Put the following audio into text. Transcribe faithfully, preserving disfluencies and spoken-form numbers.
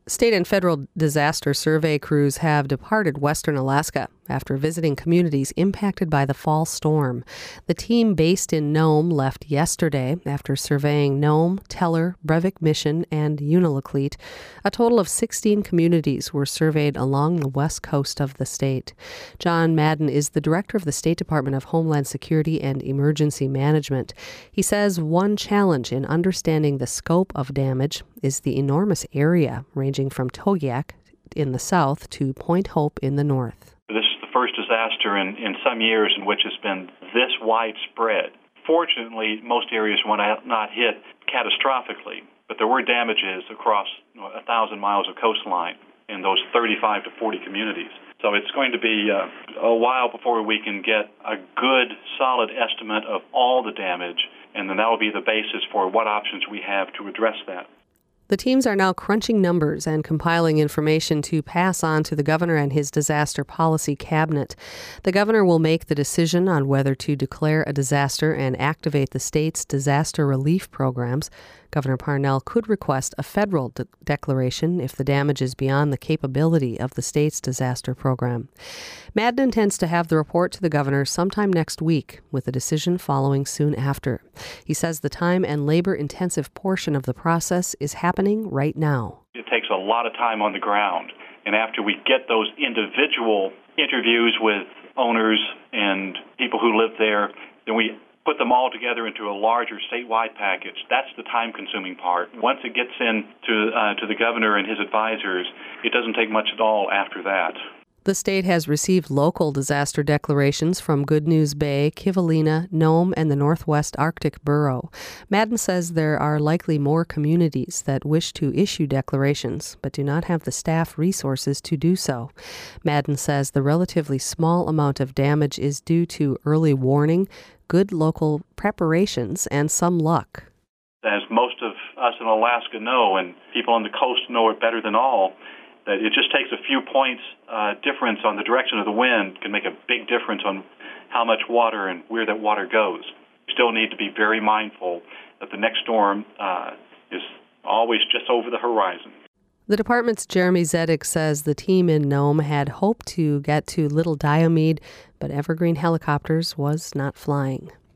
State and federal disaster survey crews have departed western Alaska after visiting communities impacted by the fall storm. The team based in Nome left yesterday after surveying Nome, Teller, Brevik Mission, and Unalakleet. A total of sixteen communities were surveyed along the west coast of the state. John Madden is the director of the State Department of Homeland Security and Emergency Management. He says one challenge in understanding the scope of damage is the enormous area ranging from Togiak in the south to Point Hope in the north. This is the first disaster in, in some years in which it's been this widespread. Fortunately, most areas were not hit catastrophically, but there were damages across you know, a thousand miles of coastline in those thirty-five to forty communities. So it's going to be uh, a while before we can get a good, solid estimate of all the damage, and then that will be the basis for what options we have to address that. The teams are now crunching numbers and compiling information to pass on to the governor and his disaster policy cabinet. The governor will make the decision on whether to declare a disaster and activate the state's disaster relief programs. Governor Parnell could request a federal de- declaration if the damage is beyond the capability of the state's disaster program. Madden intends to have the report to the governor sometime next week, with a decision following soon after. He says the time and labor-intensive portion of the process is happening right now. It takes a lot of time on the ground, and after we get those individual interviews with owners and people who live there, then we put them all together into a larger statewide package. That's the time-consuming part. Once it gets in to, uh, to the governor and his advisors, it doesn't take much at all after that. The state has received local disaster declarations from Good News Bay, Kivalina, Nome, and the Northwest Arctic Borough. Madden says there are likely more communities that wish to issue declarations, but do not have the staff resources to do so. Madden says the relatively small amount of damage is due to early warning, good local preparations, and some luck. As most of us in Alaska know, and people on the coast know it better than all, that it just takes a few points uh, difference on the direction of the wind can make a big difference on how much water and where that water goes. We still need to be very mindful that the next storm uh, is always just over the horizon. The department's Jeremy Zedek says the team in Nome had hoped to get to Little Diomede, but Evergreen Helicopters was not flying.